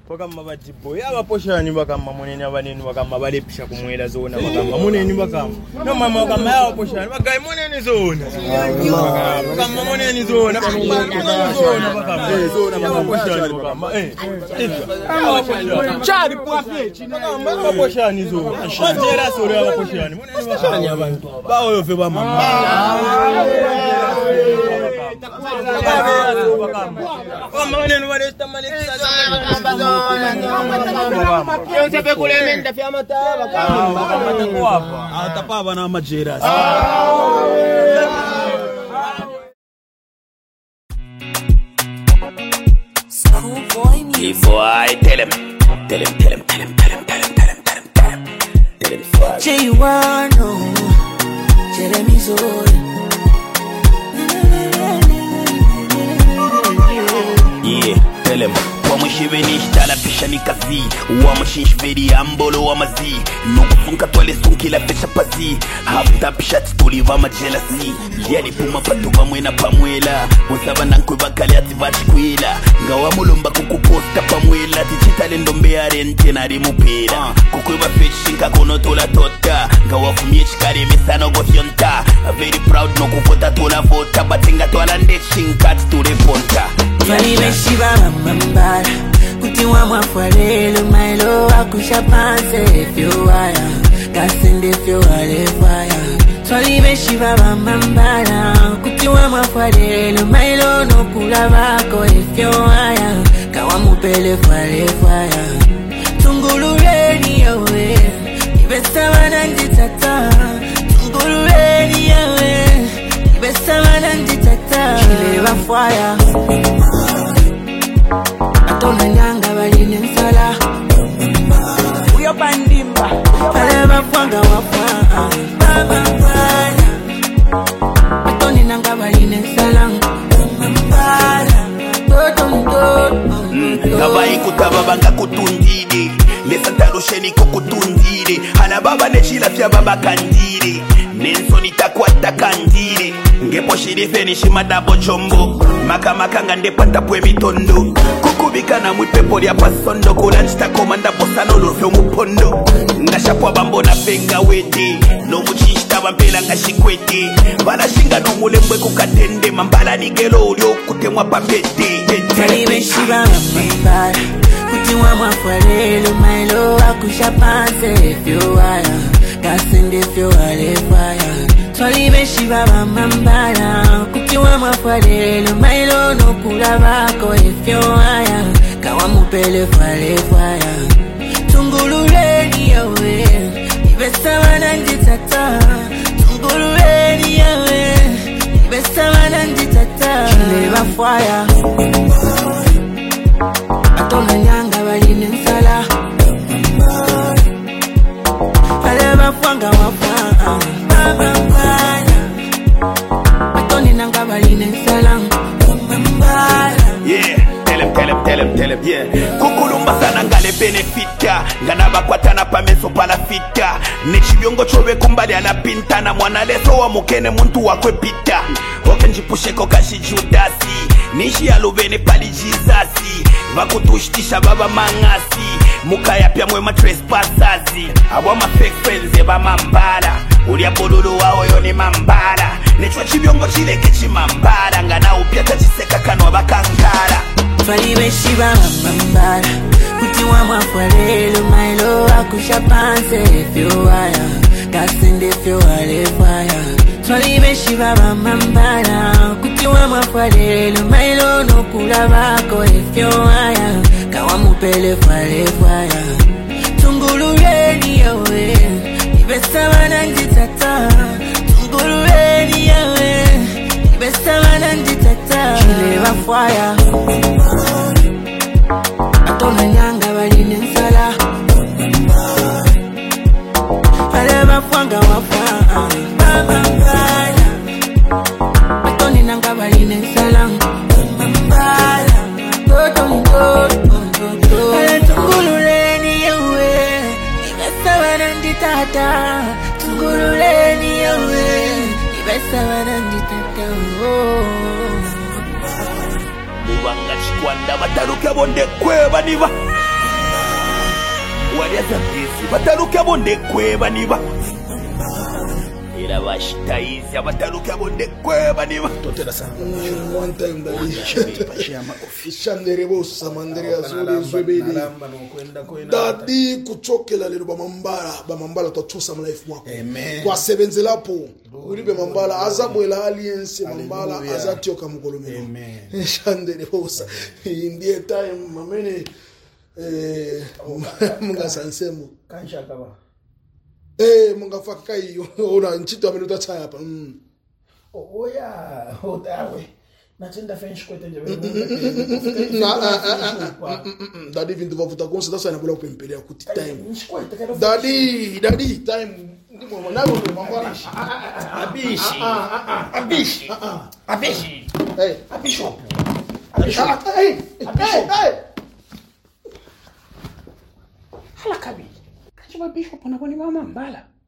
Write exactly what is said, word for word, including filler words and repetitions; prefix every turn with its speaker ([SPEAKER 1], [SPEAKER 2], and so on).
[SPEAKER 1] Bakama bajibo yaba poshani bakama munene abaneni bakama balepisha kumwela zona bakama munene bakama no mama bakama yaba poshani bagayi munene zona bakama munene zona zona bakama zona yaba poshani bakama eh yaba poshani chari kwafe bakama yaba poshani zona shajera sore yaba poshani munene bakama abantu bawo yofe ba mama bakama munene baresta malekisa eu se peculiarmente a matava ah tapava na majera
[SPEAKER 2] Schoolboy music boy tell him tell him tell him tell him tell him tell him tell him tell him tell him tell him tell him
[SPEAKER 3] J one Jeremy Zoe
[SPEAKER 2] yeah tell him Wamushiveni shtala pisha ni kazi Wamushinshveri ambolo wa mazi Nukufunka twale sunki la pesha pazi Hafta pisha tituli vama jelasi Yali puma patu vamwena pamwela Usaba nankwe bakali ati vachi kwela Ngawa mulumba kukuposta pamwela Tichita lendombe arente na rimupela Kukwe ba feshinka kono tola tota Ngawa fumie chikari mesano gofyonta Very proud no kufota tola vota Batinga tola ndeshinka titule ponta
[SPEAKER 3] Fali meshiba mamambara Kuti wa mwafwarelu mailo wakusha panse Fyo waya Kasende fyo wale faya Fali meshiba mamambara Kuti wa mwafwarelu mailo no kula bako Fyo waya Kawa mupele fwale faya Tungulureni yawe Ibesa wananditata Tungulureni yawe Ibesa wananditata Chile wa fwaya Atona nyanga baline nsala Uyo bandimba Pale bafwanga wafwa Baba mbala Atoni nanga baline nsala Mbala Toto mtoto
[SPEAKER 2] Gabai kutaba banga kutundire Lesa tarusheni kukutundire Hana baba nechila fya baba kandire Nenso nitakwata kandire Ngepo shirife nishima dabo chombo Maka maka ngande pata pwe mitondo Kukubika na mwipepo ya pasondo Kulanchita komanda posano lufyo mupondo Ngashapwa bambo na venga wete No muchishita bampela ngashikwete Bala shinga no mulembwe kukatende Mambala nigelo ulio kutemwa papete
[SPEAKER 3] Tali meshiba mambara Kuti wa mwafwarelu mailo wakusha panse Fyo waya Kasende fyo wale faya Tali meshiba mambara Kuti wa mwafwarelu mailo no kula bako Fyo waya Kawa mupele fwale faya Tungulureni yawe Ibesa wananditata Tungulureni yawe Ibesa wananditata Chile bafwaya Atona nyanga baline nsala Pale bafwanga wafwa Baba mbala Atoni nanga baline nsala
[SPEAKER 2] Yeah, tell him, tell him, tell him, tell him, yeah. Kukulumba sana ngale benefita Ngana bakwata na pameso pala fita Nechibiongo chowe kumbali ala pinta Na mwana leso wa mukene muntu wakwe pita Oke njipusheko kashi judasi Nishi alubene pali jizasi Vakutushtisha baba mangasi Mukaya pia mwe ma trespassasi Awa ma fake friends eba mambala Ulia bolulu wao yoni mambala Nechwa chibiongo chileke chimambala Ngana upia tachiseka kanwa bakankara
[SPEAKER 3] Fali meshiba mambara Kuti wa mwafwarelu mailo wakusha panse Fyo waya Kasende fyo wale faya Fali meshiba mambara Kuti wa mwafwarelu mailo no kula bako Fyo waya Kawa mupele fwale faya Tungulureni yawe Ibesa wananditata Tungulureni yawe Ibesa wananditata Chile bafwaya Atona nyanga baline nsala Pale bafwanga wafwa Baba mbala Atoni nanga baline nsala Mbala Toto mtoto Pale tungulureni yawe Ibesa wananditata Tungulureni yawe Ibesa wananditata
[SPEAKER 2] Mubanga chikwanda bataruke bonde kwe baniba ya zambezi bataruke bondekwe baniba ila bashitaizi abataruke bondekwe baniba
[SPEAKER 4] totela sana one time dadi pashama official bossa mandere azuri zobedi dadi kuchokela lelo bamambala bamambala totusa mu life mwako kwa sebenzelapo uribe mambala azabwela alliance mambala azatioka mugolomero amen shandere bossa indie time mamene eh munga sansemo
[SPEAKER 5] kansha kaba
[SPEAKER 4] eh munga fakka iyo ona nchito amene utataya hapa mm
[SPEAKER 5] oya otawe natenda fenshi kwete nje
[SPEAKER 4] dadi vindu vavuta konse dasa inabola kupempelea kuti time dadi dadi time ndimo mwanalo mambala
[SPEAKER 5] abishi abishi abishi
[SPEAKER 4] hey
[SPEAKER 5] abisho
[SPEAKER 4] abisho hey hey
[SPEAKER 5] hala kabi kachiba bishop na boni mama mbala